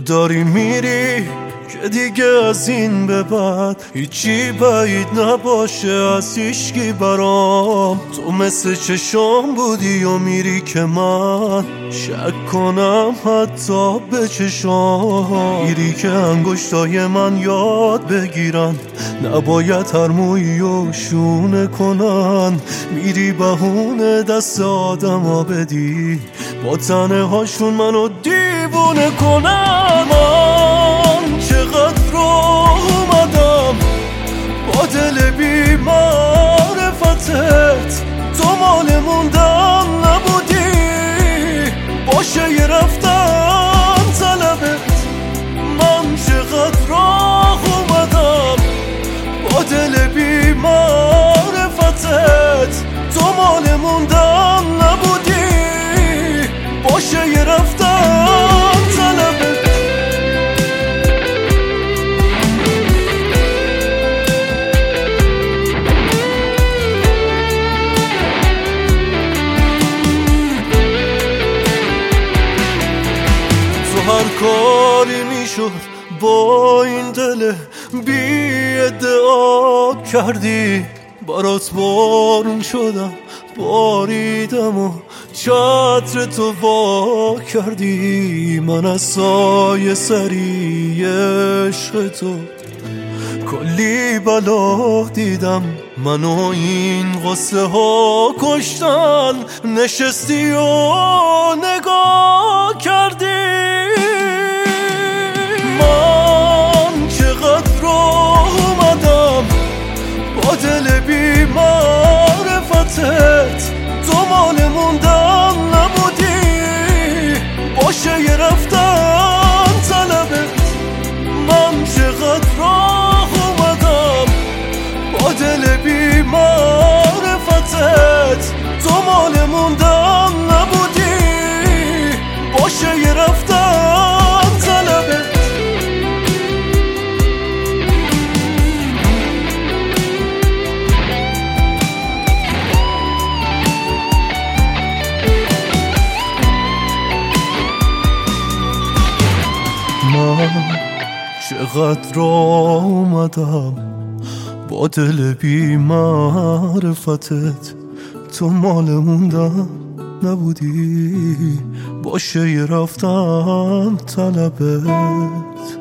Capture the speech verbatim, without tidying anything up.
داری میری که دیگه از این به بعد هیچی بعید نباشه از هیچکی برام. تو مثل چشام بودی و میری که من شک کنم حتی به چشام. میری که انگشتای من یاد بگیرن نباید هر مویی و شونه کنن. میری بهونه دست آدم ها بدی با تنه هاشون منو دیوونه کنن. من چقدر رو اومدم با دل بی معرفتت، تو مال موندن نبودی باشه یه رفتن طلبت. من چقدر راه اومدم با دل بی معرفتت، تو مال موندن نبودی باشه یه رفتن طلبت. هر کاری میشد با این دل بی ادعا کردی، برات بارون شدم باریدم و چتر تو وا کردی. من از سایه سری عشق تو کلی بلا دیدم، منو این غصه ها کشتن. نشستی و نگاه کردی. من چقدر رو اومدم با دل بی معرفتت، تو مال موندن نبودی باشه یه رفتن طلبت. من چقدر راه اومدم با دل بی معرفتت، تو مال موندن نبودی باشه یه رفتن طلبت. من چقدر راه اومدم با دل بی معرفتت، تو مال موندن نبودی باشه یه رفتن طلبت.